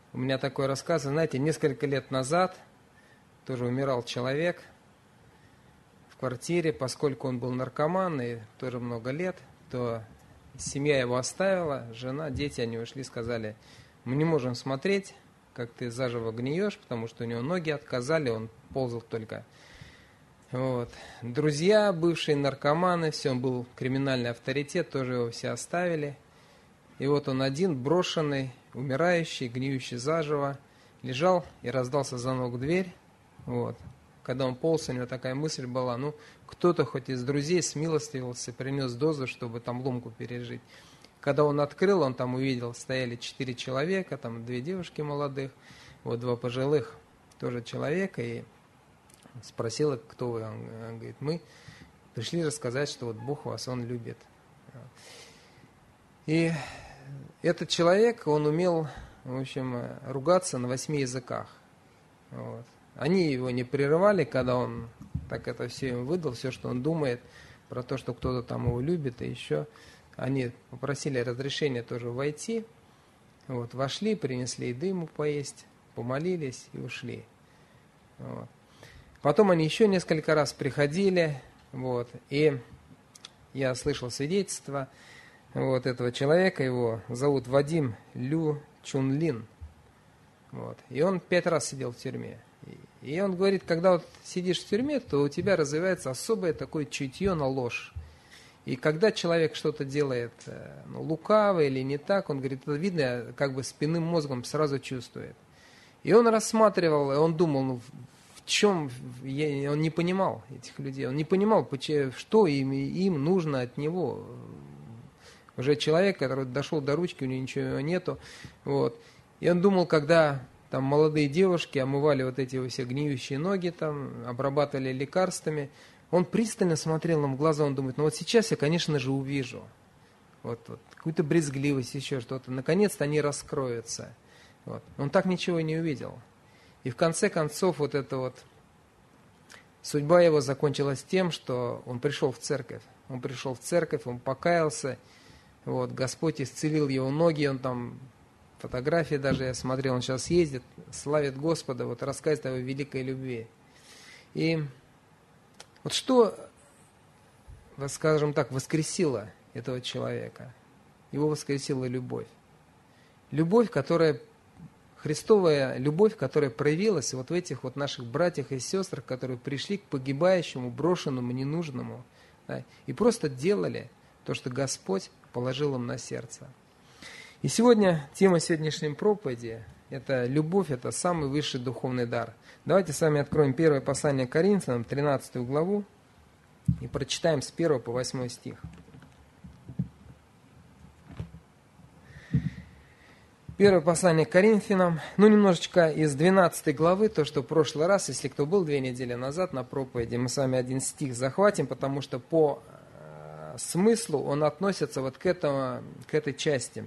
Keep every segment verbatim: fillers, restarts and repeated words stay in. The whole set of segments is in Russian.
У меня такой рассказ, знаете, несколько лет назад тоже умирал человек в квартире, поскольку он был наркоман и тоже много лет, то семья его оставила, жена, дети, они ушли, сказали, мы не можем смотреть, как ты заживо гниешь, потому что у него ноги отказали, он ползал только. Вот. Друзья, бывшие наркоманы, все, он был криминальный авторитет, тоже его все оставили. И вот он один, брошенный, умирающий, гниющий заживо, лежал и раздался звонок в дверь. Вот. Когда он полз, у него такая мысль была, ну, кто-то хоть из друзей смилостивился, принес дозу, чтобы там ломку пережить. Когда он открыл, он там увидел, стояли четыре человека, там две девушки молодых, вот два пожилых тоже человека, и спросила, кто вы. Он говорит, мы пришли рассказать, что вот Бог вас, Он любит. И этот человек, он умел, в общем, ругаться на восьми языках. Вот. Они его не прерывали, когда он так это все им выдал, все, что он думает про то, что кто-то там его любит, и еще они попросили разрешения тоже войти. Вот, вошли, принесли еды ему поесть, помолились и ушли. Вот. Потом они еще несколько раз приходили, вот, и я слышал свидетельство вот этого человека, его зовут Вадим Лю Чунлин. Вот, и он пять раз сидел в тюрьме. И он говорит, когда вот сидишь в тюрьме, то у тебя развивается особое такое чутье на ложь. И когда человек что-то делает ну, лукаво или не так, он говорит, это видно, как бы спинным мозгом сразу чувствует. И он рассматривал, и он думал, ну, в чем, я, он не понимал этих людей, он не понимал, что им, им нужно от него. Уже человек, который дошел до ручки, у него ничего нету. Вот. И он думал, когда там молодые девушки омывали вот эти все гниющие ноги, там, обрабатывали лекарствами, он пристально смотрел им в глаза, он думает, ну вот сейчас я, конечно же, увижу. Вот, вот какую-то брезгливость, еще что-то. Наконец-то они раскроются. Вот. Он так ничего и не увидел. И в конце концов вот эта вот судьба его закончилась тем, что он пришел в церковь. Он пришел в церковь, он покаялся. Вот, Господь исцелил его ноги, он там, фотографии даже я смотрел, он сейчас ездит, славит Господа, вот рассказывает о его великой любви. И вот что, скажем так, воскресило этого человека? Его воскресила любовь. Любовь, которая, Христовая любовь, которая проявилась вот в этих вот наших братьях и сестрах, которые пришли к погибающему, брошенному, ненужному, да, и просто делали то, что Господь положил им на сердце. И сегодня тема сегодняшней проповеди – это любовь, это самый высший духовный дар. Давайте с вами откроем первое послание к Коринфянам, тринадцатую главу, и прочитаем с первого по восьмой стих. Первое послание к Коринфянам, ну немножечко из двенадцатой главы, то, что в прошлый раз, если кто был две недели назад на проповеди, мы с вами один стих захватим, потому что по смыслу он относится вот к, этому, к этой части.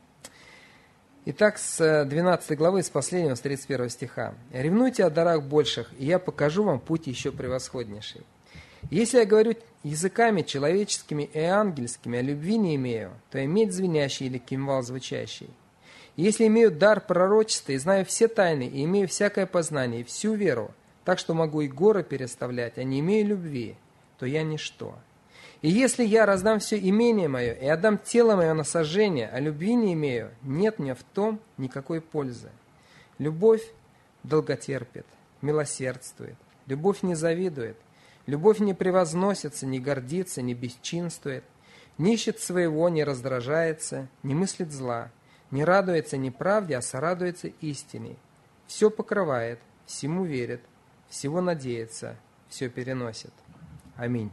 Итак, с двенадцатой главы, с последнего, с тридцать первого стиха. «Ревнуйте о дарах больших, и я покажу вам путь еще превосходнейший. Если я говорю языками человеческими и ангельскими, а любви не имею, то иметь звенящий или кимвал звучащий. И если имею дар пророчества, и знаю все тайны, и имею всякое познание, и всю веру, так что могу и горы переставлять, а не имею любви, то я ничто. И если я раздам все имение мое и отдам тело мое на сожжение, а любви не имею, нет мне в том никакой пользы. Любовь долготерпит, милосердствует, любовь не завидует, любовь не превозносится, не гордится, не бесчинствует, не ищет своего, не раздражается, не мыслит зла, не радуется неправде, а сорадуется истине. Все покрывает, всему верит, всего надеется, все переносит. Аминь.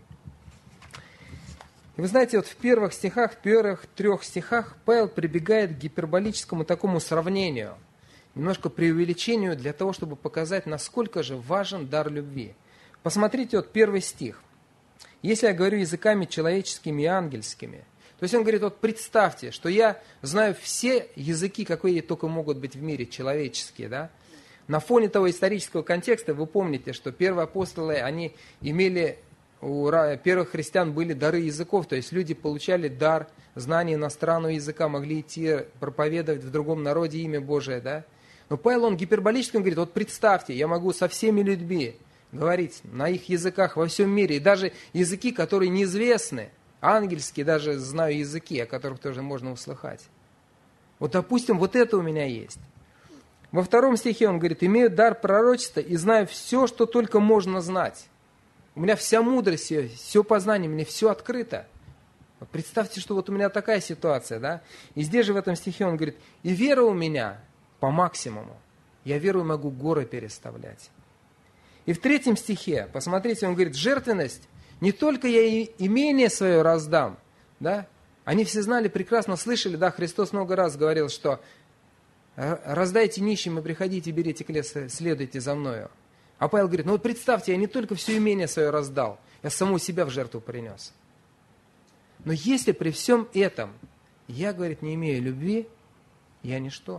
И вы знаете, вот в первых стихах, в первых трех стихах Павел прибегает к гиперболическому такому сравнению, немножко преувеличению для того, чтобы показать, насколько же важен дар любви. Посмотрите, вот первый стих. «Если я говорю языками человеческими и ангельскими». То есть он говорит, вот представьте, что я знаю все языки, какие только могут быть в мире, человеческие, да? На фоне того исторического контекста вы помните, что первые апостолы, они имели... У первых христиан были дары языков, то есть люди получали дар знания иностранного языка, могли идти проповедовать в другом народе имя Божие, да? Но Павел, он гиперболически, он говорит, вот представьте, я могу со всеми людьми говорить на их языках во всем мире, и даже языки, которые неизвестны, ангельские, даже знаю языки, о которых тоже можно услыхать. Вот, допустим, вот это у меня есть. Во втором стихе он говорит, имею дар пророчества и знаю все, что только можно знать. У меня вся мудрость, все, все познание, мне все открыто. Вот представьте, что вот у меня такая ситуация, да? И здесь же в этом стихе он говорит, и вера у меня по максимуму. Я верую, могу горы переставлять. И в третьем стихе, посмотрите, он говорит, жертвенность, не только я и имение свое раздам, да? Они все знали, прекрасно слышали, да, Христос много раз говорил, что раздайте нищим и приходите, берите крест, следуйте за мною. А Павел говорит, ну вот представьте, я не только все имение свое раздал, я саму себя в жертву принес. Но если при всем этом я, говорит, не имею любви, я ничто.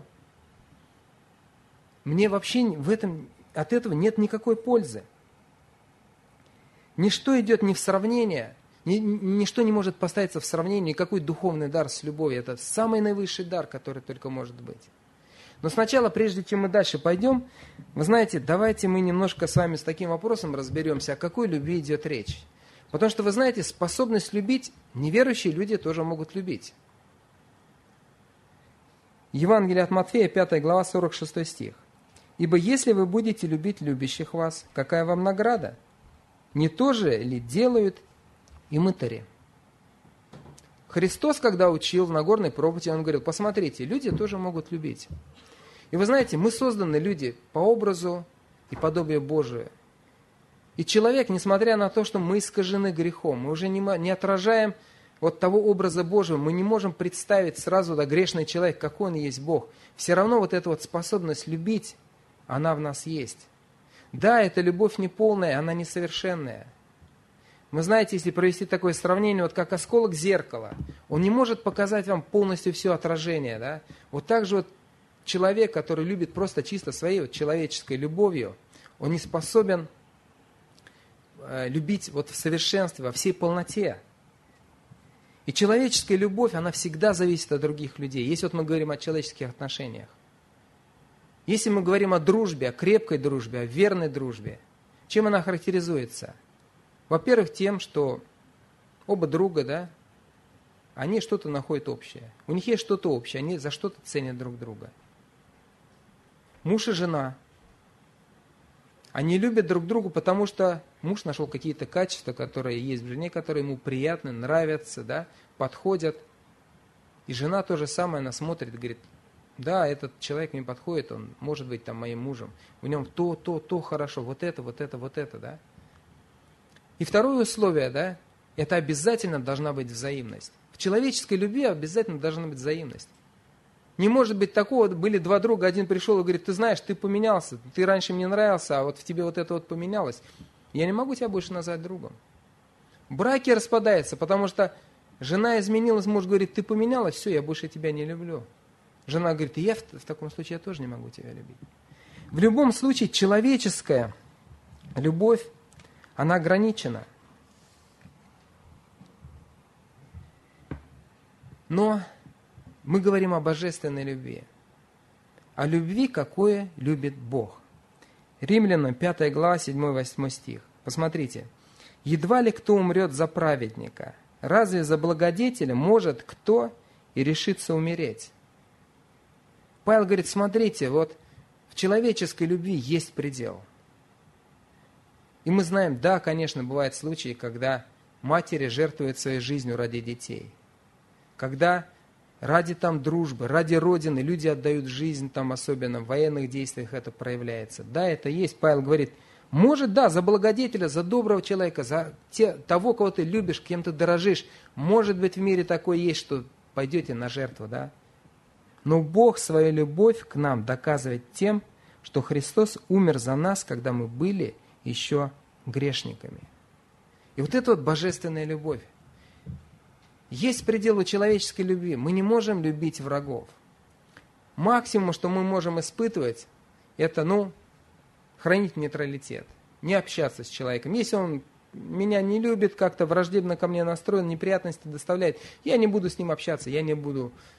Мне вообще в этом, от этого нет никакой пользы. Ничто идет не в сравнение, ни, ничто не может поставиться в сравнение, никакой духовный дар с любовью. Это самый наивысший дар, который только может быть. Но сначала, прежде чем мы дальше пойдем, вы знаете, давайте мы немножко с вами с таким вопросом разберемся, о какой любви идет речь. Потому что, вы знаете, способность любить, неверующие люди тоже могут любить. Евангелие от Матфея, пятая глава, сорок шестой стих. «Ибо если вы будете любить любящих вас, какая вам награда? Не то же ли делают и мытари?» Христос, когда учил в Нагорной проповеди, он говорил, посмотрите, люди тоже могут любить. И вы знаете, мы созданы люди по образу и подобию Божию. И человек, несмотря на то, что мы искажены грехом, мы уже не, не отражаем вот того образа Божьего, мы не можем представить сразу, да, грешный человек, какой он есть Бог. Все равно вот эта вот способность любить, она в нас есть. Да, эта любовь не полная, она несовершенная. Вы знаете, если провести такое сравнение, вот как осколок зеркала, он не может показать вам полностью все отражение. Да? Вот так же вот человек, который любит просто чисто своей вот человеческой любовью, он не способен э, любить вот в совершенстве, во всей полноте. И человеческая любовь, она всегда зависит от других людей. Если вот мы говорим о человеческих отношениях. Если мы говорим о дружбе, о крепкой дружбе, о верной дружбе, чем она характеризуется? Во-первых, тем, что оба друга, да, они что-то находят общее. У них есть что-то общее, они за что-то ценят друг друга. Муж и жена. Они любят друг друга, потому что муж нашел какие-то качества, которые есть в жене, которые ему приятны, нравятся, да, подходят. И жена то же самое, она смотрит и говорит, да, этот человек мне подходит, он может быть там моим мужем. В нем то, то, то хорошо, вот это, вот это, вот это, да. И второе условие, да, это обязательно должна быть взаимность. В человеческой любви обязательно должна быть взаимность. Не может быть такого, были два друга, один пришел и говорит, ты знаешь, ты поменялся, ты раньше мне нравился, а вот в тебе вот это вот поменялось. Я не могу тебя больше назвать другом. Браки распадаются, потому что жена изменилась, муж говорит, ты поменялась, все, я больше тебя не люблю. Жена говорит, и я в, в таком случае я тоже не могу тебя любить. В любом случае человеческая любовь, она ограничена. Но мы говорим о божественной любви. О любви, какое любит Бог. Римлянам пятая глава, седьмой-восьмой стих. Посмотрите. «Едва ли кто умрет за праведника? Разве за благодетеля может кто и решится умереть?» Павел говорит, смотрите, вот в человеческой любви есть предел. И мы знаем, да, конечно, бывают случаи, когда матери жертвуют своей жизнью ради детей. Когда ради там дружбы, ради Родины люди отдают жизнь, там особенно в военных действиях это проявляется. Да, это есть. Павел говорит, может, да, за благодетеля, за доброго человека, за те, того, кого ты любишь, кем ты дорожишь, может быть в мире такое есть, что пойдете на жертву, да. Но Бог свою любовь к нам доказывает тем, что Христос умер за нас, когда мы были еще грешниками. И вот это вот божественная любовь. Есть предел у человеческой любви. Мы не можем любить врагов. Максимум, что мы можем испытывать, это, ну, хранить нейтралитет, не общаться с человеком. Если он меня не любит, как-то враждебно ко мне настроен, неприятности доставляет, я не буду с ним общаться, я не буду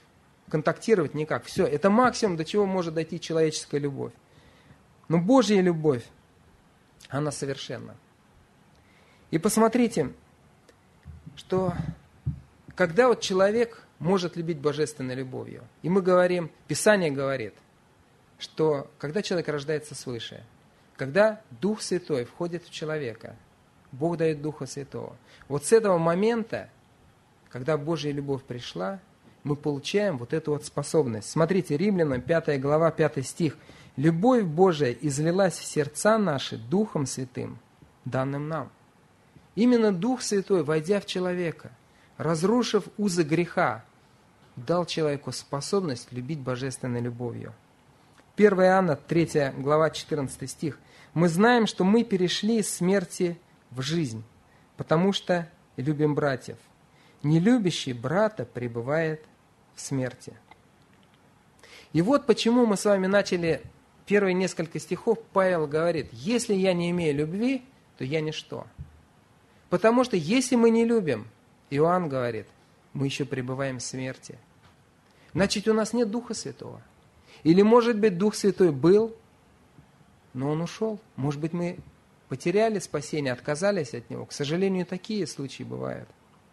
контактировать никак. Все, это максимум, до чего может дойти человеческая любовь. Но Божья любовь, она совершенна. И посмотрите, что когда вот человек может любить божественной любовью, и мы говорим, Писание говорит, что когда человек рождается свыше, когда Дух Святой входит в человека, Бог дает Духа Святого. Вот с этого момента, когда Божья любовь пришла, мы получаем вот эту вот способность. Смотрите, Римлянам пятая глава, пятый стих. «Любовь Божия излилась в сердца наши Духом Святым, данным нам». Именно Дух Святой, войдя в человека, разрушив узы греха, дал человеку способность любить божественной любовью. первое Иоанна, третья глава, четырнадцатый стих. «Мы знаем, что мы перешли из смерти в жизнь, потому что любим братьев. Нелюбящий брата пребывает в смерти». И вот почему мы с вами начали первые несколько стихов. Павел говорит, если я не имею любви, то я ничто. Потому что если мы не любим, Иоанн говорит, мы еще пребываем в смерти. Значит, у нас нет Духа Святого. Или, может быть, Дух Святой был, но он ушел. Может быть, мы потеряли спасение, отказались от него. К сожалению, такие случаи бывают.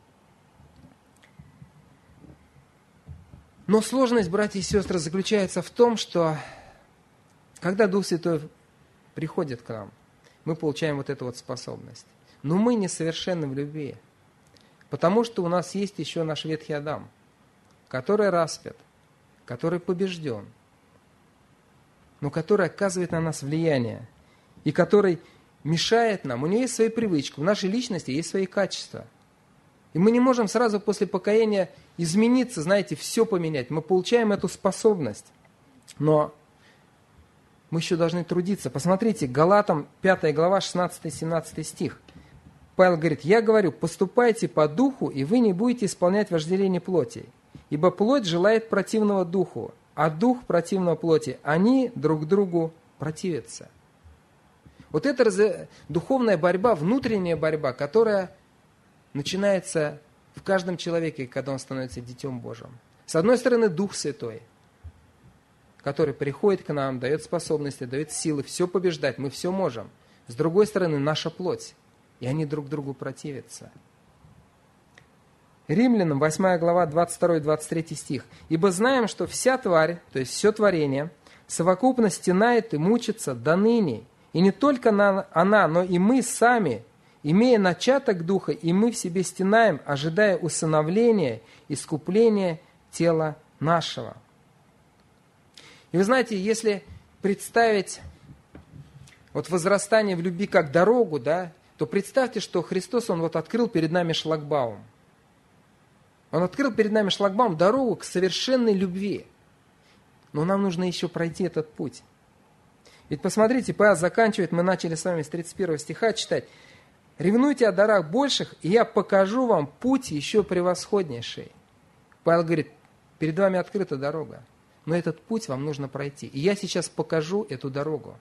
Но сложность, братья и сестры, заключается в том, что когда Дух Святой приходит к нам, мы получаем вот эту вот способность. Но мы несовершенны в любви, потому что у нас есть еще наш ветхий Адам, который распят, который побежден, но который оказывает на нас влияние, и который мешает нам. У него есть свои привычки, в нашей личности есть свои качества. И мы не можем сразу после покаяния измениться, знаете, все поменять. Мы получаем эту способность, но мы еще должны трудиться. Посмотрите, Галатам пятая глава, шестнадцатый-семнадцатый стих. Павел говорит, «Я говорю, поступайте по духу, и вы не будете исполнять вожделение плоти. Ибо плоть желает противного духу, а дух противного плоти. Они друг другу противятся». Вот это раз... духовная борьба, внутренняя борьба, которая начинается в каждом человеке, когда он становится Детем Божьим. С одной стороны, Дух Святой, который приходит к нам, дает способности, дает силы все побеждать, мы все можем. С другой стороны, наша плоть. И они друг другу противятся. Римлянам, восьмая глава, двадцать второй двадцать третий стих. «Ибо знаем, что вся тварь, то есть все творение, совокупно стенает и мучится до ныне. И не только она, но и мы сами, имея начаток духа, и мы в себе стенаем, ожидая усыновления, искупления тела нашего». И вы знаете, если представить вот возрастание в любви как дорогу, да, то представьте, что Христос, Он вот открыл перед нами шлагбаум. Он открыл перед нами шлагбаум, дорогу к совершенной любви. Но нам нужно еще пройти этот путь. Ведь посмотрите, Павел заканчивает, мы начали с вами с тридцать первого стиха читать. «Ревнуйте о дарах больших, и я покажу вам путь еще превосходнейший». Павел говорит, перед вами открыта дорога, но этот путь вам нужно пройти. И я сейчас покажу эту дорогу.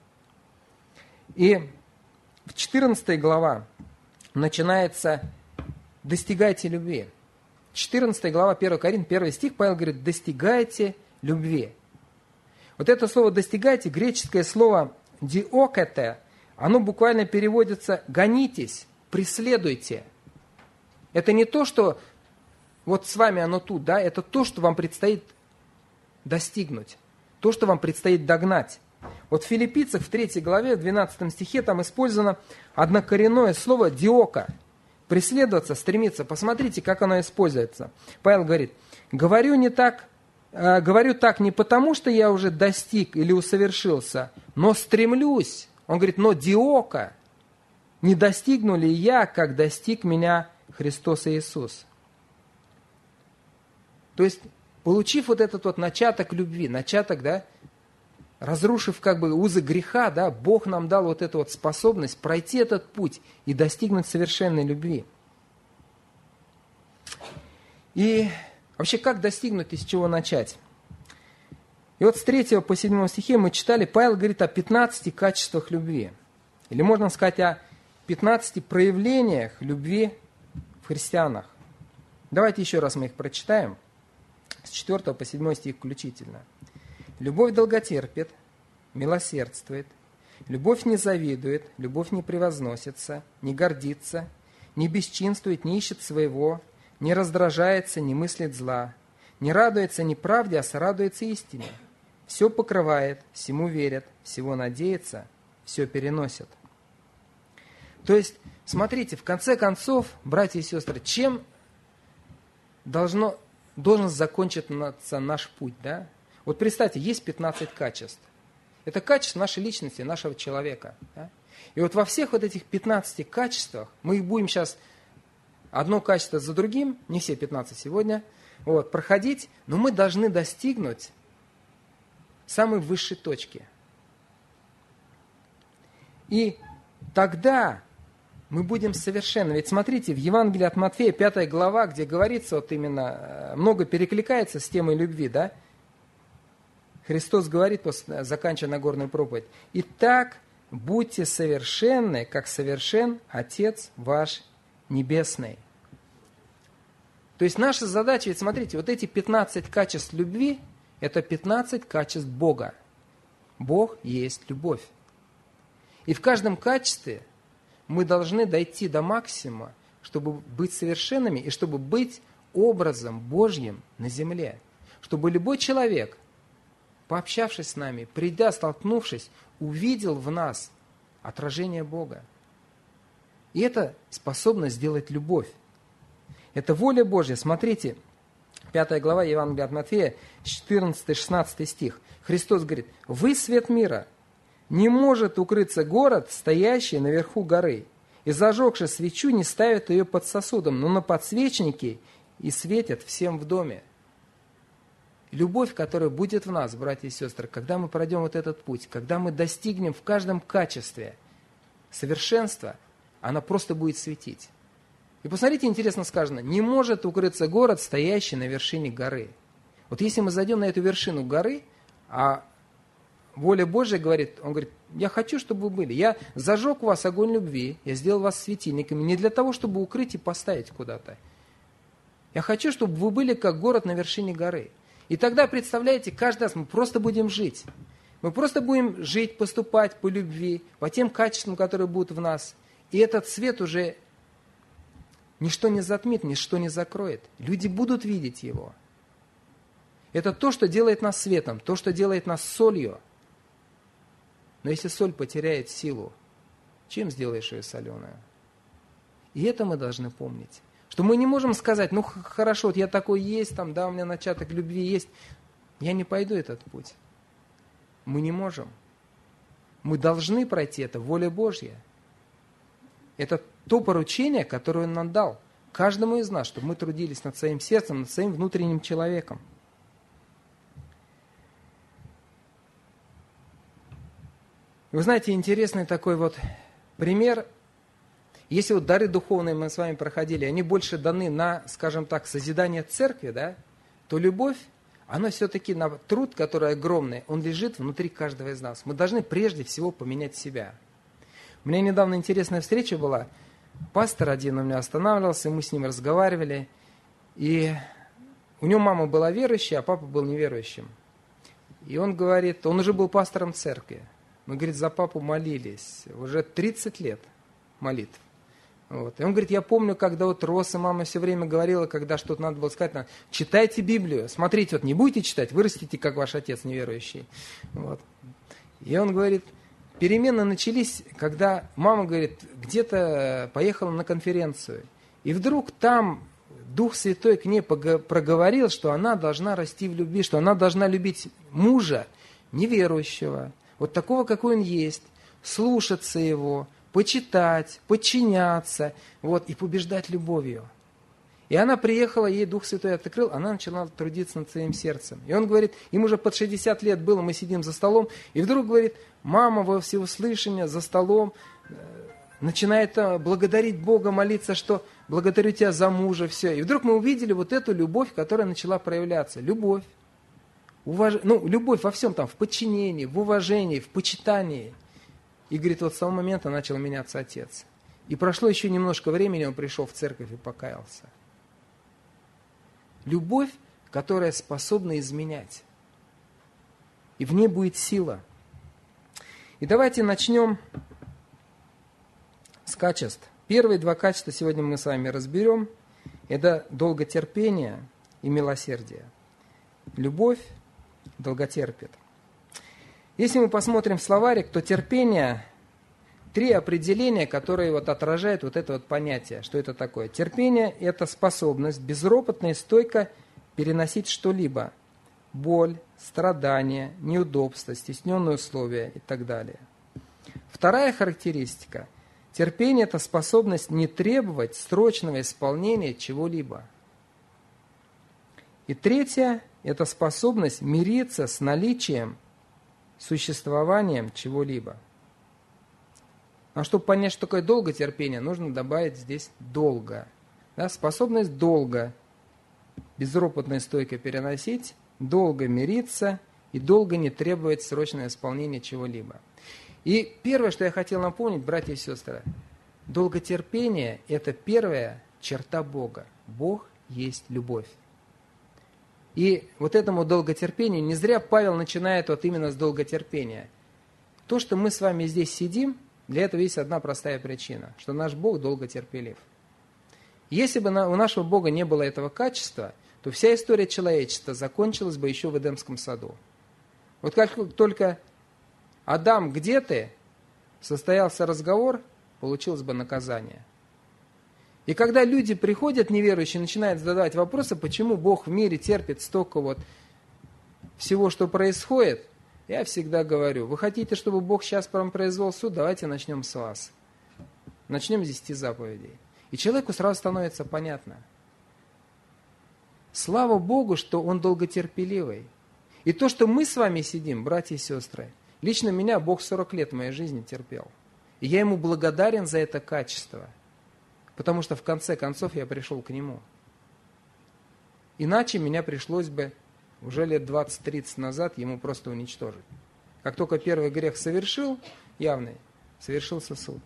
И в четырнадцатой глава начинается «достигайте любви». четырнадцатая глава, первое Коринфянам, первый стих, Павел говорит, «достигайте любви». Вот это слово «достигайте», греческое слово «диокете», оно буквально переводится «гонитесь», «преследуйте». Это не то, что вот с вами оно тут, да, это то, что вам предстоит достигнуть, то, что вам предстоит догнать. Вот в Филиппийцах в третьей главе, в двенадцатом стихе, там использовано однокоренное слово «диока». Преследоваться, стремиться. Посмотрите, как оно используется. Павел говорит, говорю не так, э, говорю так не потому, что я уже достиг или усовершился, но стремлюсь. Он говорит, но диока, не достигну ли я, как достиг меня Христос Иисус. То есть, получив вот этот вот начаток любви, начаток, да, разрушив как бы узы греха, да, Бог нам дал вот эту вот способность пройти этот путь и достигнуть совершенной любви. И вообще, как достигнуть и с чего начать? И вот с третьего по седьмому стихе мы читали, Павел говорит о пятнадцати качествах любви. Или можно сказать о пятнадцати проявлениях любви в христианах. Давайте еще раз мы их прочитаем. с четвёртого по седьмой стих включительно. «Любовь долготерпит, милосердствует, любовь не завидует, любовь не превозносится, не гордится, не бесчинствует, не ищет своего, не раздражается, не мыслит зла, не радуется неправде, а сорадуется истине. Все покрывает, всему верит, всего надеется, все переносит». То есть, смотрите, в конце концов, братья и сестры, чем должно, должен закончиться наш путь, да? Вот представьте, есть пятнадцать качеств. Это качество нашей личности, нашего человека. Да? И вот во всех вот этих пятнадцати качествах, мы их будем сейчас одно качество за другим, не все пятнадцать сегодня, вот, проходить, но мы должны достигнуть самой высшей точки. И тогда мы будем совершенны. Ведь смотрите, в Евангелии от Матфея, пятая глава, где говорится, вот именно, много перекликается с темой любви, да? Христос говорит, после, заканчивая Нагорную проповедь: «Итак, будьте совершенны, как совершен Отец ваш Небесный». То есть наша задача, ведь смотрите, вот эти пятнадцать качеств любви, это пятнадцать качеств Бога. Бог есть любовь. И в каждом качестве мы должны дойти до максимума, чтобы быть совершенными и чтобы быть образом Божьим на земле. Чтобы любой человек, пообщавшись с нами, придя, столкнувшись, увидел в нас отражение Бога. И это способно сделать любовь. Это воля Божья. Смотрите, пятая глава Евангелия от Матфея, четырнадцатый-шестнадцатый стих. Христос говорит: «Вы свет мира. Не может укрыться город, стоящий наверху горы, и, зажегши свечу, не ставят ее под сосудом, но на подсвечнике и светят всем в доме». Любовь, которая будет в нас, братья и сестры, когда мы пройдем вот этот путь, когда мы достигнем в каждом качестве совершенства, она просто будет светить. И посмотрите, интересно сказано: «Не может укрыться город, стоящий на вершине горы». Вот если мы зайдем на эту вершину горы, а воля Божья говорит, он говорит: «Я хочу, чтобы вы были. Я зажег у вас огонь любви, я сделал вас светильниками не для того, чтобы укрыть и поставить куда-то. Я хочу, чтобы вы были как город на вершине горы». И тогда, представляете, каждый раз мы просто будем жить. Мы просто будем жить, поступать по любви, по тем качествам, которые будут в нас. И этот свет уже ничто не затмит, ничто не закроет. Люди будут видеть его. Это то, что делает нас светом, то, что делает нас солью. Но если соль потеряет силу, чем сделаешь ее соленую? И это мы должны помнить. Что мы не можем сказать: ну хорошо, вот я такой есть, там, да, у меня начаток любви есть, я не пойду этот путь. Мы не можем. Мы должны пройти это, воля Божья. Это то поручение, которое Он нам дал, каждому из нас, чтобы мы трудились над своим сердцем, над своим внутренним человеком. Вы знаете, интересный такой вот пример. Если вот дары духовные мы с вами проходили, они больше даны на, скажем так, созидание церкви, да, то любовь, она все-таки на труд, который огромный, он лежит внутри каждого из нас. Мы должны прежде всего поменять себя. У меня недавно интересная встреча была. Пастор один у меня останавливался, мы с ним разговаривали. И у него мама была верующая, а папа был неверующим. И он говорит, он уже был пастором церкви. Мы, говорит, за папу молились. Уже тридцать лет молитв. Вот. И он говорит, я помню, когда вот рос, и мама все время говорила, когда что-то надо было сказать, надо, читайте Библию, смотрите, вот не будете читать, вырастите, как ваш отец неверующий. Вот. И он говорит, перемены начались, когда мама, говорит, где-то поехала на конференцию, и вдруг там Дух Святой к ней проговорил, что она должна расти в любви, что она должна любить мужа неверующего, вот такого, какой он есть, слушаться его, почитать, подчиняться, вот, и побеждать любовью. И она приехала, ей Дух Святой открыл, она начала трудиться над своим сердцем. И он говорит, им уже под шестьдесят лет было, мы сидим за столом, и вдруг, говорит, мама во всеуслышание за столом начинает благодарить Бога, молиться, что благодарю тебя за мужа, все. И вдруг мы увидели вот эту любовь, которая начала проявляться. Любовь. Уваж... Ну, любовь во всем там, в подчинении, в уважении, в почитании. И, говорит, вот с того момента начал меняться отец. И прошло еще немножко времени, он пришел в церковь и покаялся. Любовь, которая способна изменять. И в ней будет сила. И давайте начнем с качеств. Первые два качества сегодня мы с вами разберем. Это долготерпение и милосердие. Любовь долготерпит. Если мы посмотрим в словарик, то терпение, три определения, которые вот отражают вот это вот понятие. Что это такое? Терпение – это способность безропотно и стойко переносить что-либо. Боль, страдания, неудобства, стесненные условия и так далее. Вторая характеристика. Терпение – это способность не требовать срочного исполнения чего-либо. И третья – это способность мириться с наличием, существованием чего-либо. А чтобы понять, что такое долготерпение, нужно добавить здесь долго. Да, способность долго, безропотно и стойко переносить, долго мириться и долго не требовать срочного исполнения чего-либо. И первое, что я хотел напомнить, братья и сестры, долготерпение – это первая черта Бога. Бог есть любовь. И вот этому долготерпению не зря Павел начинает вот именно с долготерпения. То, что мы с вами здесь сидим, для этого есть одна простая причина, что наш Бог долготерпелив. Если бы у нашего Бога не было этого качества, то вся история человечества закончилась бы еще в Эдемском саду. Вот как только Адам, где ты? Состоялся разговор, получилось бы наказание. И когда люди приходят неверующие, начинают задавать вопросы, почему Бог в мире терпит столько вот всего, что происходит, я всегда говорю, вы хотите, чтобы Бог сейчас прям произвел суд, давайте начнем с вас. Начнем с десяти заповедей. И человеку сразу становится понятно. Слава Богу, что Он долготерпеливый. И то, что мы с вами сидим, братья и сестры, лично меня Бог сорок лет в моей жизни терпел. И я Ему благодарен за это качество. Потому что в конце концов я пришел к Нему. Иначе меня пришлось бы уже лет двадцать-тридцать назад Ему просто уничтожить. Как только первый грех совершил, явный, совершился суд.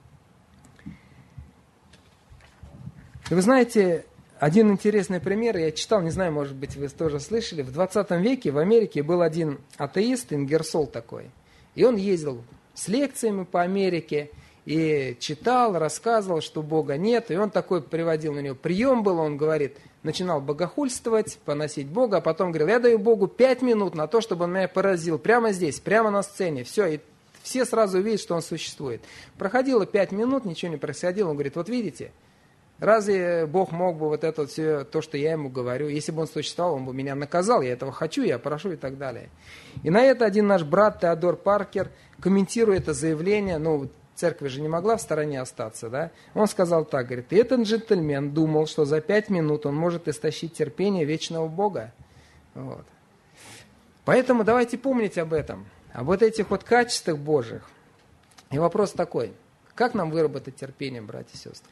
И вы знаете, один интересный пример, я читал, не знаю, может быть, вы тоже слышали, в двадцатом веке в Америке был один атеист, Ингерсол такой. И он ездил с лекциями по Америке, и читал, рассказывал, что Бога нет. И он такой приводил на него прием был, он говорит, начинал богохульствовать, поносить Бога, а потом говорил, я даю Богу пять минут на то, чтобы он меня поразил прямо здесь, прямо на сцене. Все, и все сразу видят, что он существует. Проходило пять минут, ничего не происходило. Он говорит, вот видите, разве Бог мог бы вот это все, то, что я ему говорю, если бы он существовал, он бы меня наказал, я этого хочу, я прошу и так далее. И на это один наш брат Теодор Паркер, комментируя это заявление, ну, церковь же не могла в стороне остаться, да? Он сказал так, говорит, и этот джентльмен думал, что за пять минут он может истощить терпение вечного Бога. Вот. Поэтому давайте помнить об этом, об вот этих вот качествах Божьих. И вопрос такой, как нам выработать терпение, братья и сестры?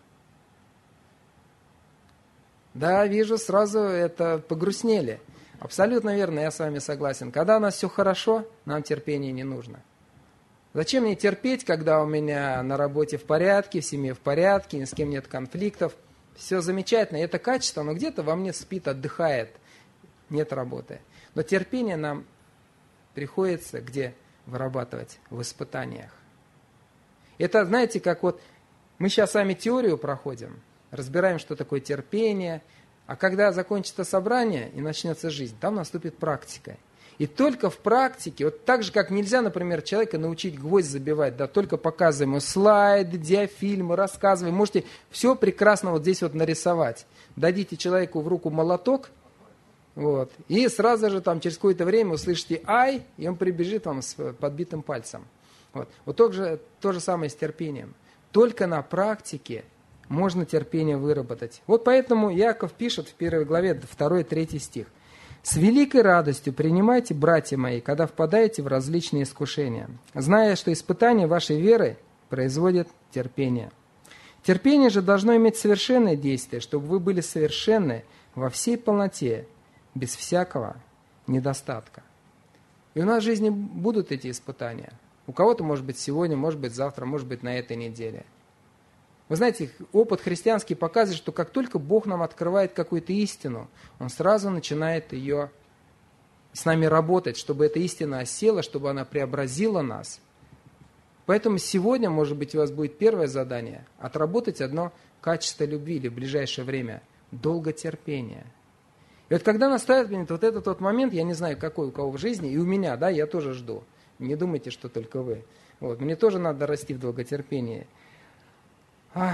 Да, вижу, сразу это погрустнели. Абсолютно верно, я с вами согласен. Когда у нас все хорошо, нам терпение не нужно. Зачем мне терпеть, когда у меня на работе в порядке, в семье в порядке, ни с кем нет конфликтов? Все замечательно, это качество, но где-то во мне спит, отдыхает, нет работы. Но терпение нам приходится где вырабатывать? В испытаниях. Это, знаете, как вот мы сейчас с вами теорию проходим, разбираем, что такое терпение, а когда закончится собрание и начнется жизнь, там наступит практика. И только в практике, вот так же, как нельзя, например, человека научить гвоздь забивать, да, только показываем ему слайды, диафильмы, рассказываем, можете все прекрасно вот здесь вот нарисовать. Дадите человеку в руку молоток, вот, и сразу же там через какое-то время услышите «ай», и он прибежит вам с подбитым пальцем. Вот, вот то же, то же самое с терпением. Только на практике можно терпение выработать. Вот поэтому Иаков пишет в первой главе, второй-третий стих. «С великой радостью принимайте, братья мои, когда впадаете в различные искушения, зная, что испытание вашей веры производит терпение. Терпение же должно иметь совершенное действие, чтобы вы были совершенны во всей полноте, без всякого недостатка». И у нас в жизни будут эти испытания. У кого-то, может быть, сегодня, может быть, завтра, может быть, на этой неделе. Вы знаете, опыт христианский показывает, что как только Бог нам открывает какую-то истину, Он сразу начинает ее с нами работать, чтобы эта истина осела, чтобы она преобразила нас. Поэтому сегодня, может быть, у вас будет первое задание – отработать одно качество любви или в ближайшее время – долготерпение. И вот когда настает вот этот вот момент, я не знаю, какой у кого в жизни, и у меня, да, я тоже жду. Не думайте, что только вы. Вот, мне тоже надо расти в долготерпении. Ах.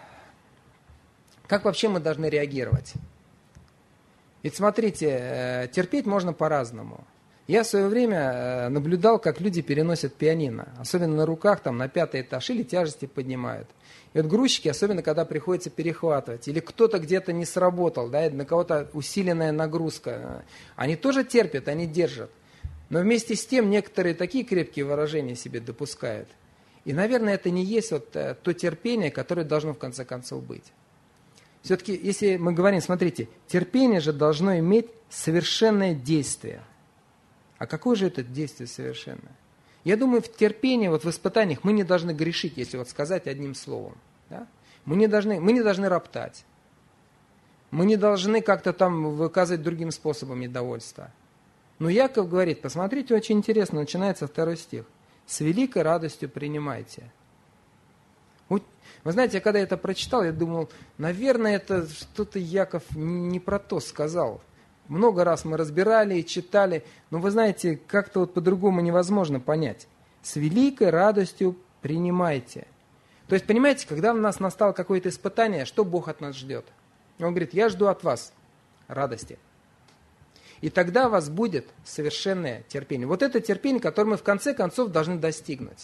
Как вообще мы должны реагировать? Ведь смотрите, терпеть можно по-разному. Я в свое время наблюдал, как люди переносят пианино, особенно на руках, там, на пятый этаж, или тяжести поднимают. И вот грузчики, особенно когда приходится перехватывать, или кто-то где-то не сработал, да, на кого-то усиленная нагрузка, они тоже терпят, они держат. Но вместе с тем некоторые такие крепкие выражения себе допускают. И, наверное, это не есть вот то терпение, которое должно в конце концов быть. Все-таки, если мы говорим, смотрите, терпение же должно иметь совершенное действие. А какое же это действие совершенное? Я думаю, в терпении, вот в испытаниях мы не должны грешить, если вот сказать одним словом. Да? Мы, не должны, мы не должны роптать. Мы не должны как-то там выказывать другим способом недовольства. Но Яков говорит, посмотрите, очень интересно, начинается второй стих. «С великой радостью принимайте». Вот, вы знаете, когда я это прочитал, я думал, наверное, это что-то Яков не про то сказал. Много раз мы разбирали и читали, но вы знаете, как-то вот по-другому невозможно понять. С великой радостью принимайте. То есть, понимаете, когда у нас настало какое-то испытание, что Бог от нас ждет? Он говорит, я жду от вас радости. И тогда у вас будет совершенное терпение. Вот это терпение, которое мы в конце концов должны достигнуть.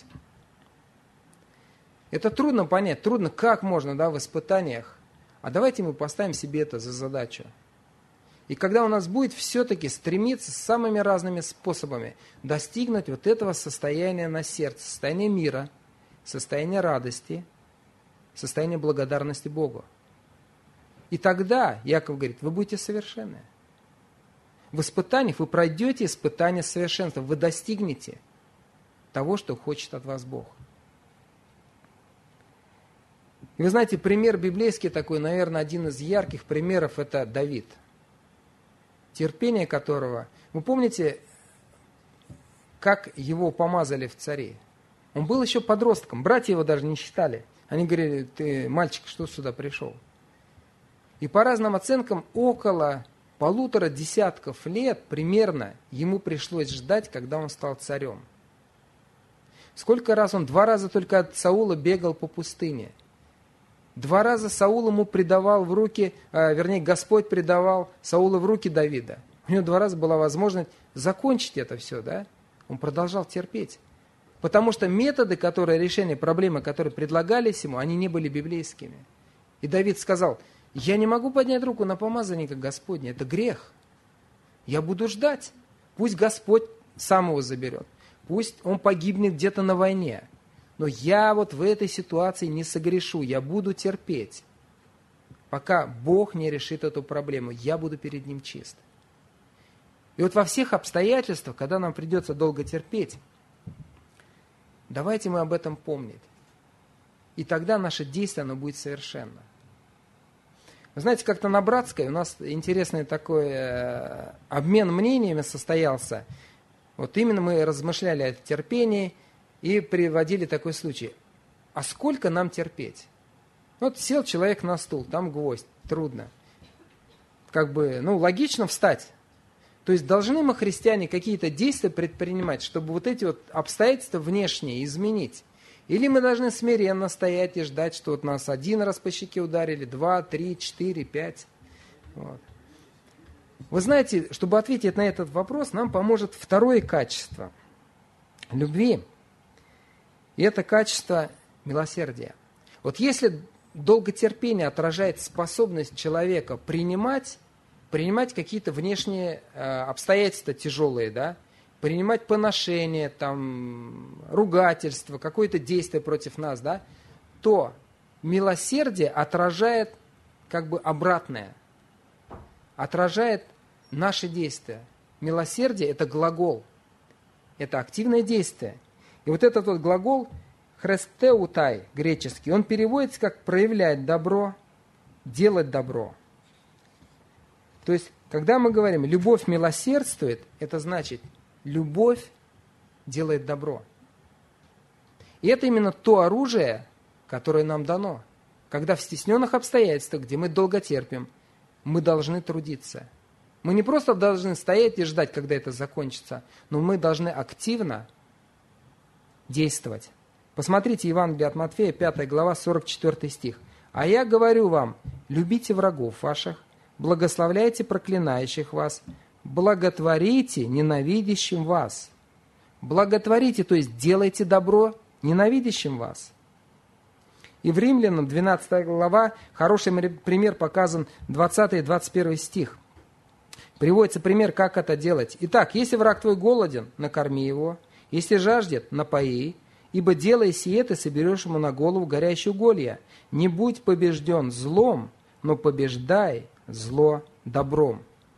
Это трудно понять, трудно, как можно, да, в испытаниях. А давайте мы поставим себе это за задачу. И когда у нас будет все-таки стремиться самыми разными способами достигнуть вот этого состояния на сердце, состояния мира, состояния радости, состояния благодарности Богу. И тогда, Яков говорит, вы будете совершенны. В испытаниях вы пройдете испытания совершенства, вы достигнете того, что хочет от вас Бог. И вы знаете, пример библейский такой, наверное, один из ярких примеров – это Давид. Терпение которого... Вы помните, как его помазали в цари? Он был еще подростком, братья его даже не считали. Они говорили, ты, мальчик, что сюда пришел? И по разным оценкам, около полутора десятков лет примерно ему пришлось ждать, когда он стал царем. Сколько раз он, два раза только от Саула бегал по пустыне. Два раза Саул ему предавал в руки, э, вернее, Господь предавал Саула в руки Давида. У него два раза была возможность закончить это все, да? Он продолжал терпеть. Потому что методы, которые, решения проблемы, которые предлагались ему, они не были библейскими. И Давид сказал, я не могу поднять руку на помазанника Господня, это грех. Я буду ждать. Пусть Господь сам его заберет. Пусть он погибнет где-то на войне. Но я вот в этой ситуации не согрешу, я буду терпеть. Пока Бог не решит эту проблему, я буду перед Ним чист. И вот во всех обстоятельствах, когда нам придется долго терпеть, давайте мы об этом помнить. И тогда наше действие, оно будет совершенно. Вы знаете, как-то на Братской у нас интересный такой э, обмен мнениями состоялся. Вот именно мы размышляли о терпении и приводили такой случай. А сколько нам терпеть? Вот сел человек на стул, там гвоздь, трудно. Как бы, ну, логично встать. То есть должны мы, христиане, какие-то действия предпринимать, чтобы вот эти вот обстоятельства внешние изменить. Или мы должны смиренно стоять и ждать, что вот нас один раз по щеке ударили, два, три, четыре, пять. Вот. Вы знаете, чтобы ответить на этот вопрос, нам поможет второе качество любви. И это качество милосердия. Вот если долготерпение отражает способность человека принимать, принимать какие-то внешние э, обстоятельства тяжелые, да, принимать поношение, там, ругательство, какое-то действие против нас, да, то милосердие отражает как бы обратное, отражает наши действия. Милосердие – это глагол, это активное действие. И вот этот вот глагол хрестеутай, греческий, он переводится как проявлять добро, делать добро. То есть, когда мы говорим «любовь милосердствует», это значит «любовь делает добро». И это именно то оружие, которое нам дано. Когда в стесненных обстоятельствах, где мы долго терпим, мы должны трудиться. Мы не просто должны стоять и ждать, когда это закончится, но мы должны активно действовать. Посмотрите Евангелие от Матфея, пятая глава, сорок четвёртый стих. «А я говорю вам, любите врагов ваших, благословляйте проклинающих вас, благотворите ненавидящим вас». Благотворите, то есть делайте добро ненавидящим вас. И в Римлянам, двенадцатая глава, хороший пример показан, двадцатый и двадцать первый стих. Приводится пример, как это делать. «Итак, если враг твой голоден, накорми его, если жаждет, напои, ибо делая сие, ты соберешь ему на голову горящее уголье. Не будь побежден злом, но побеждай зло добром».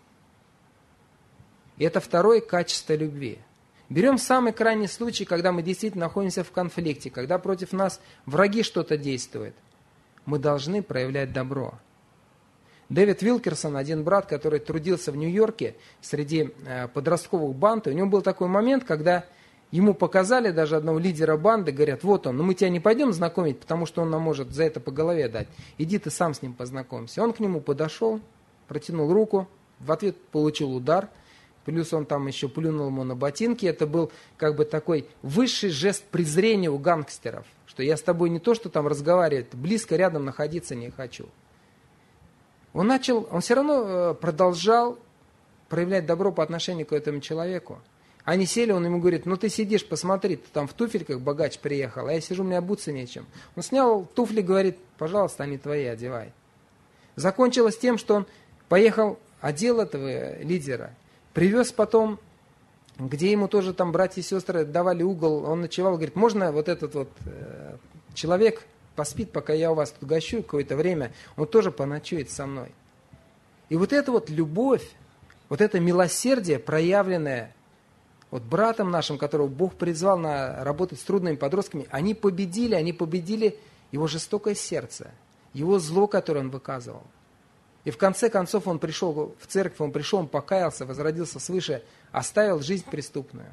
И это второе качество любви. Берем самый крайний случай, когда мы действительно находимся в конфликте, когда против нас враги что-то действуют. Мы должны проявлять добро. Дэвид Вилкерсон, один брат, который трудился в Нью-Йорке среди подростковых банд, и у него был такой момент, когда ему показали даже одного лидера банды, говорят, вот он, но мы тебя не пойдем знакомить, потому что он нам может за это по голове дать. Иди ты сам с ним познакомься. Он к нему подошел, протянул руку, в ответ получил удар, плюс он там еще плюнул ему на ботинки. Это был как бы такой высший жест презрения у гангстеров, что я с тобой не то, что там разговаривать, близко рядом находиться не хочу. Он начал, он все равно продолжал проявлять добро по отношению к этому человеку. Они сели, он ему говорит, ну ты сидишь, посмотри, ты там в туфельках богач приехал, а я сижу, у меня обуться нечем. Он снял туфли, говорит, пожалуйста, они твои, одевай. Закончилось тем, что он поехал, одел этого лидера, привез потом, где ему тоже там братья и сестры давали угол, он ночевал, говорит, можно вот этот вот э, человек поспит, пока я у вас тут гощу какое-то время, он тоже поночует со мной. И вот эта вот любовь, вот это милосердие, проявленное вот братом нашим, которого Бог призвал на работать с трудными подростками, они победили, они победили его жестокое сердце, его зло, которое он выказывал. И в конце концов он пришел в церковь, он пришел, он покаялся, возродился свыше, оставил жизнь преступную.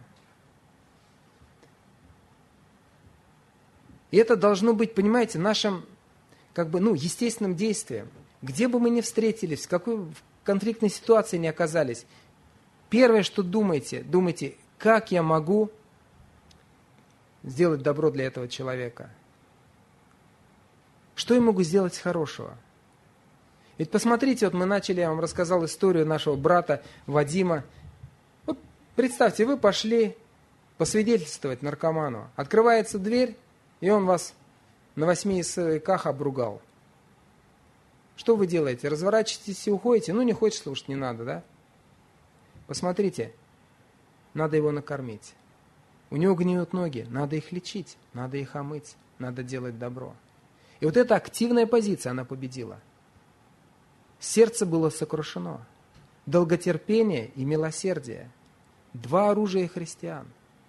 И это должно быть, понимаете, нашим как бы, ну, естественным действием. Где бы мы ни встретились, в какой конфликтной ситуации ни оказались, первое, что думайте, думайте, как я могу сделать добро для этого человека? Что я могу сделать хорошего? Ведь посмотрите, вот мы начали, я вам рассказал историю нашего брата Вадима. Вот представьте, вы пошли посвидетельствовать наркоману. Открывается дверь, и он вас на восьми языках обругал. Что вы делаете? Разворачиваетесь и уходите? Ну, не хочешь слушать, не надо, да? Посмотрите, надо его накормить. У него гниют ноги, надо их лечить, надо их омыть, надо делать добро. И вот эта активная позиция, она победила. Сердце было сокрушено. Долготерпение и милосердие. Два оружия христиан.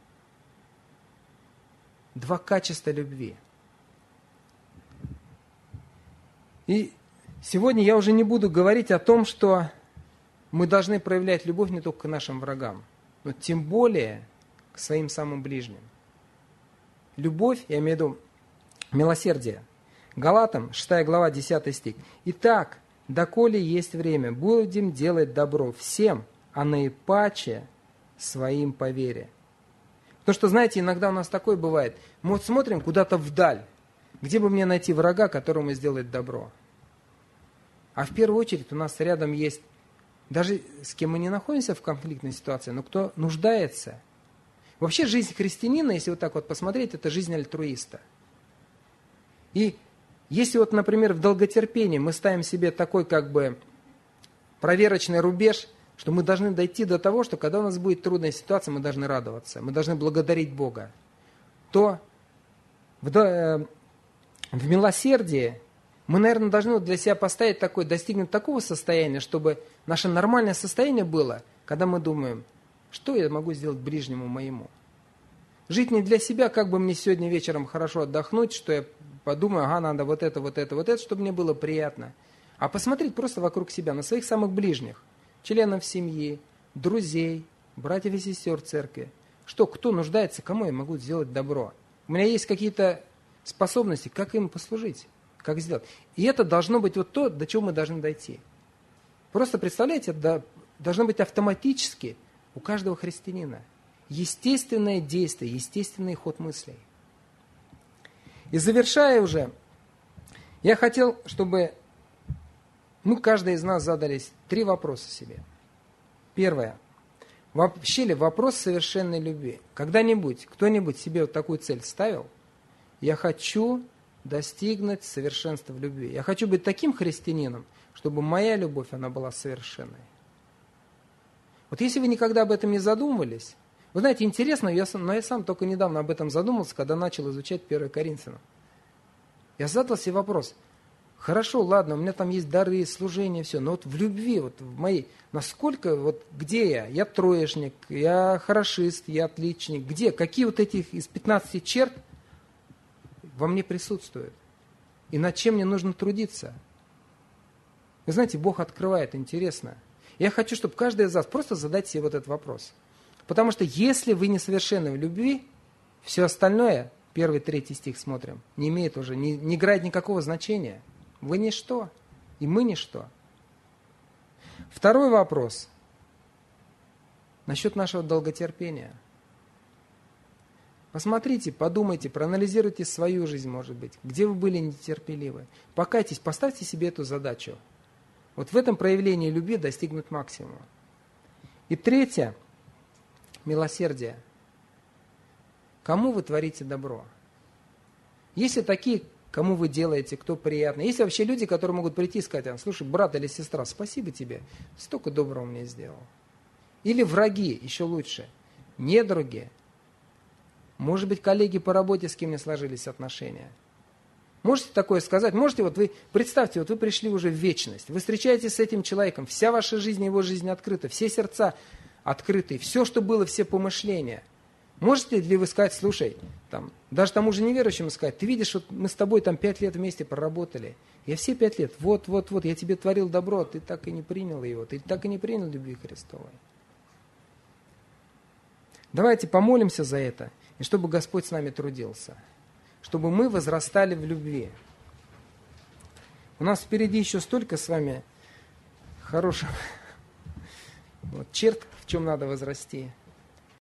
Два качества любви. И сегодня я уже не буду говорить о том, что мы должны проявлять любовь не только к нашим врагам, но тем более к своим самым ближним. Любовь, я имею в виду милосердие. Галатам, шестая глава, десятый стих. «Итак, доколе есть время, будем делать добро всем, а наипаче своим по вере». Потому что, знаете, иногда у нас такое бывает. Мы вот смотрим куда-то вдаль, где бы мне найти врага, которому сделать добро. А в первую очередь у нас рядом есть, даже с кем мы не находимся в конфликтной ситуации, но кто нуждается. Вообще жизнь христианина, если вот так вот посмотреть, это жизнь альтруиста. И если вот, например, в долготерпении мы ставим себе такой как бы проверочный рубеж, что мы должны дойти до того, что когда у нас будет трудная ситуация, мы должны радоваться, мы должны благодарить Бога, то в, э, в милосердии мы, наверное, должны для себя поставить такой, достигнуть такого состояния, чтобы наше нормальное состояние было, когда мы думаем, что я могу сделать ближнему моему. Жить не для себя, как бы мне сегодня вечером хорошо отдохнуть, что я подумаю, ага, надо вот это, вот это, вот это, чтобы мне было приятно. А посмотреть просто вокруг себя, на своих самых ближних, членов семьи, друзей, братьев и сестер церкви. Что, кто нуждается, кому я могу сделать добро? У меня есть какие-то способности, как им послужить, как сделать. И это должно быть вот то, до чего мы должны дойти. Просто представляете, это должно быть автоматически у каждого христианина. Естественное действие, естественный ход мыслей. И завершая уже, я хотел, чтобы мы, каждый из нас, задались три вопроса себе. Первое. Вообще ли вопрос совершенной любви? Когда-нибудь, кто-нибудь себе вот такую цель ставил? Я хочу достигнуть совершенства в любви. Я хочу быть таким христианином, чтобы моя любовь, она была совершенной. Вот если вы никогда об этом не задумывались, вы знаете, интересно, я сам, но я сам только недавно об этом задумался, когда начал изучать первое Коринфянам. Я задал себе вопрос, хорошо, ладно, у меня там есть дары, служение, все, но вот в любви, вот в моей, насколько, вот где я? Я троечник, я хорошист, я отличник. Где? Какие вот этих из пятнадцати черт во мне присутствуют? И над чем мне нужно трудиться? Вы знаете, Бог открывает, интересно. Я хочу, чтобы каждый из вас просто задать себе вот этот вопрос. Потому что если вы несовершенны в любви, все остальное, первый, третий стих смотрим, не имеет уже, не, не играет никакого значения. Вы ничто, и мы ничто. Второй вопрос. Насчет нашего долготерпения. Посмотрите, подумайте, проанализируйте свою жизнь, может быть, где вы были нетерпеливы. Покайтесь, поставьте себе эту задачу. Вот в этом проявлении любви достигнуть максимума. И третье. Милосердие. Кому вы творите добро? Есть ли такие, кому вы делаете, кто приятно? Есть ли вообще люди, которые могут прийти и сказать, слушай, брат или сестра, спасибо тебе, столько доброго мне сделал. Или враги, еще лучше, недруги. Может быть, коллеги по работе, с кем не сложились отношения. Можете такое сказать? Можете, вот вы, представьте, вот вы пришли уже в вечность, вы встречаетесь с этим человеком, вся ваша жизнь, его жизнь открыта, все сердца открытые, все, что было, все помышления. Можете ли вы сказать, слушай, там, даже тому же неверующему сказать, ты видишь, вот мы с тобой там пять лет вместе проработали, я все пять лет, вот, вот, вот, я тебе творил добро, ты так и не принял его, ты так и не принял любви Христовой. Давайте помолимся за это, и чтобы Господь с нами трудился, чтобы мы возрастали в любви. У нас впереди еще столько с вами хороших вот, черт, в чем надо возрасти.